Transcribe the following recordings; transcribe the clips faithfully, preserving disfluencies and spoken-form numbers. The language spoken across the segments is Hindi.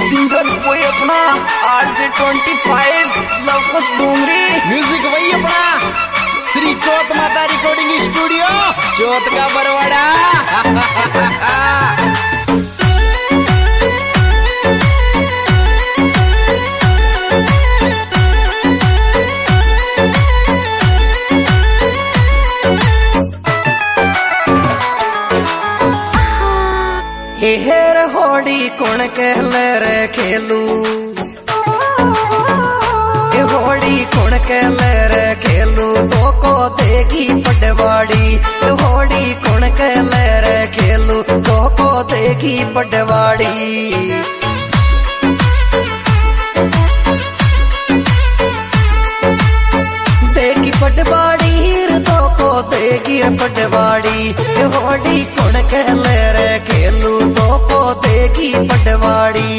सिंगर कोई अपना R J twenty five Lavkush Dungri. Music वही अपना श्री चौथ माता रिकॉर्डिंग स्टूडियो चौथ का बरवाड़ा। हेर होड़ी कौन कहले रे खेलू, होड़ी कौन कहले रे खेलू तो को देगी पटवाड़ी। होड़ी कौन कहले रे खेलू तो को देगी पटवाड़ी। देगी पटवाड़ी तो को देगी पटवाड़ी। होड़ी कौन कहले रे खेलू तो को देगी पटवाड़ी।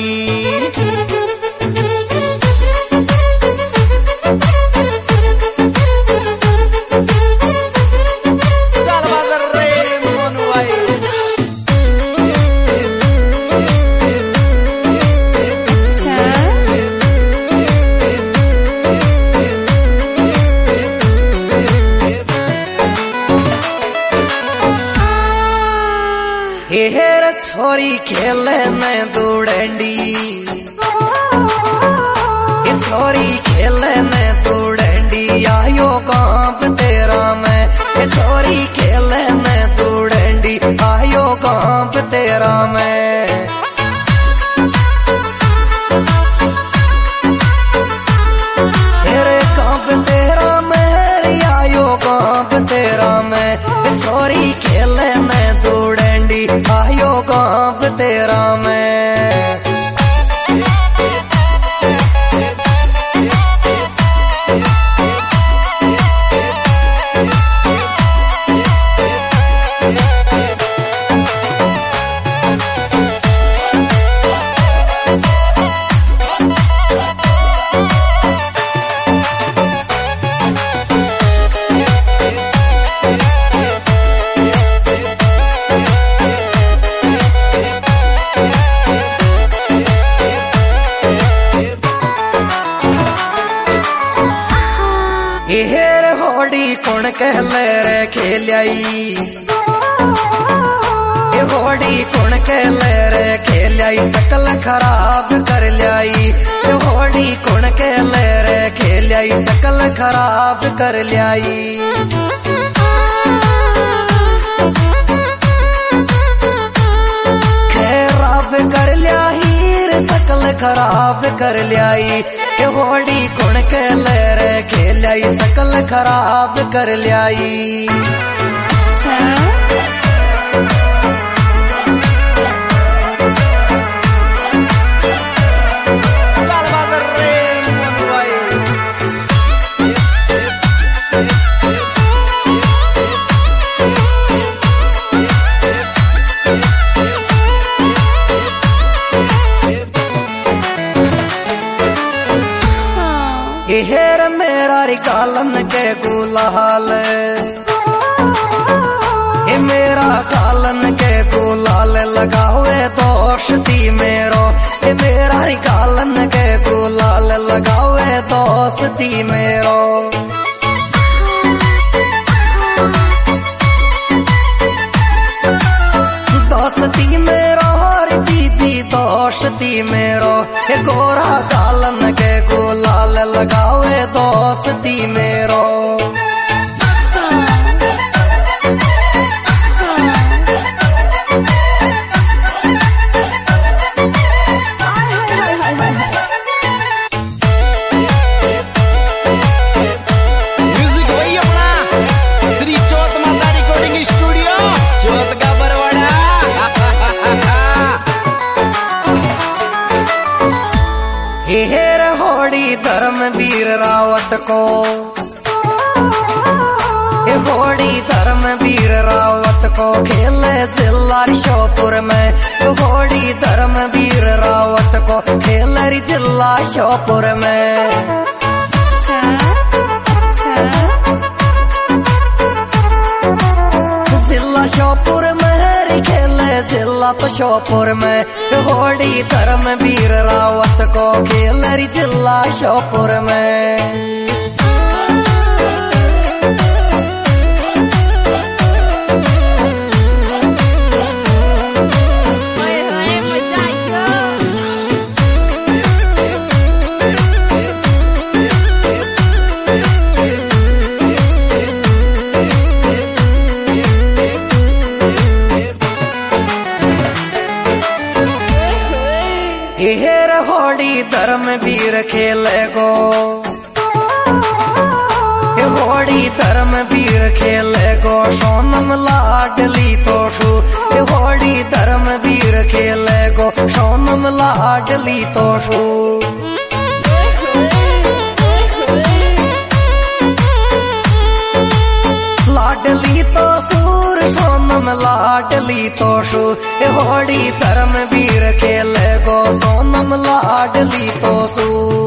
हेर छोरी खेले में दूड़ेंडी, छोरी खेले में दूड़ेंडी आयो कांप तेरा में। छोरी खेले में दूड़ेंडी आयो कांप तेरा में। हेरे कांप तेरा में आयो कांप तेरा में। छोरी खेले में दूड़ेंडी आयो कांप तेरा में। हेर होड़ी कौन कहले रे खेलाई। होड़ी कौन कहले रे खेलाई सकल खराब कर ल्याई। होड़ी कौन कहले रे खेलाई सकल खराब कर ल्याई। खराब कर ल्याई सकल खराब कर ल्याई। होड़ी कौन कहले रे खेलाई सकल खराब कर ल्याई। हेर मेरा रिकालन के गुलाल, हे मेरा कालन के गुलाल लगावे दोस्ती मेरो। हे मेरा रिकालन के गुलाल लगावे दोस्ती मेरो। दोस्ती मेरो हर चीजी दोस्ती मेरो। हे गोरा कालन के गुलाल लगावे दोस्ती मेरो। म्यूजिक वही अपना श्री चौथ माता रिकॉर्डिंग स्टूडियो चौथ का बरवाड़ा। हेर होड़ी धर्मवीर रावत को, होड़ी धर्मवीर रावत को खेले जिला श्योपुर में। होड़ी धर्मवीर रावत को खेले जिला श्योपुर में। जिला श्योपुर में खेले जिला तो श्योपुर में होड़ी धर्मवीर रावत को खेलरी जिला श्योपुर में। हेर होड़ी धर्मवीर खेले गो, होड़ी धर्मवीर खेले गो सोनम लाडली तोषु, होड़ी धर्मवीर खेले गो सोनम लाडली तोषु। लाडली तो सूर सोनम लाडली तोषु, होड़ी धर्मवीर खेले गो सोनम लाडली तोषु।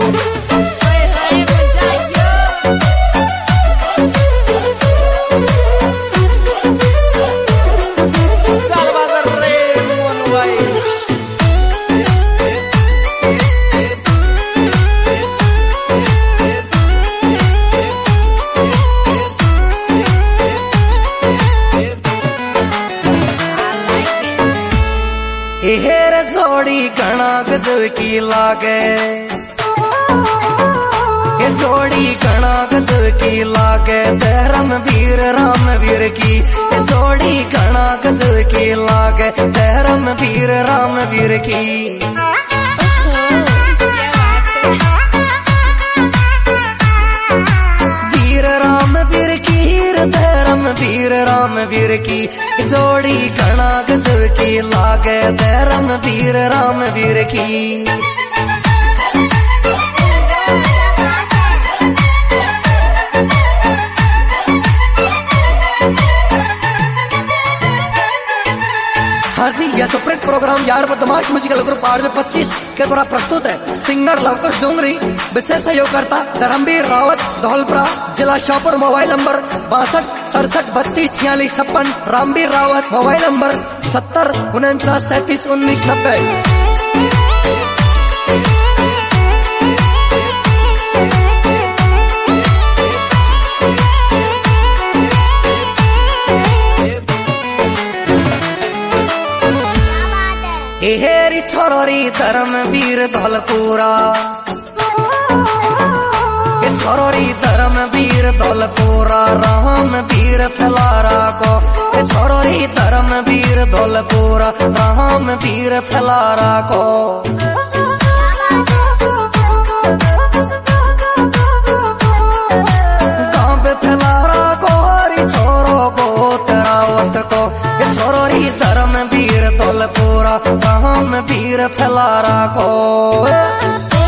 हेर जोड़ी घना गजब की लागे, ये जोड़ी घना गजब की लागे धर्मवीर रामवीर की, ये जोड़ी घना गजब की लागे धर्मवीर रामवीर की। वीर रामवीर की धर्मवीर रामवीर की जोड़ी घना गजब की लागे धर्मवीर रामवीर की। हंसी यह सुप्रीत प्रोग्राम यार बदमाश म्यूजिकल ग्रुप आठ पच्चीस के द्वारा प्रस्तुत है। सिंगर लवकुश डोंगरी, विशेष सहयोगकर्ता धर्मवीर रावत धौलपुरा, जिला श्योपुर। मोबाइल नंबर बासठ सड़सठ बत्तीस छियालीस छप्पन। रामवीर रावत मोबाइल नंबर सत्तर उनचास सैंतीस उन्नीस नब्बे। हेरी छोरोरी धर्मवीर धौलपुरा, छोरोरी धर्मवीर धौलपुरा रामवीर फैलारा को, छोरोरी धर्मवीर धौलपुरा रामवीर फैलारा को। गाँव फैलारा को हरी छोरो को तेरावत को, छोरोरी धर्मवीर धौलपुरा रामवीर फैलारा को।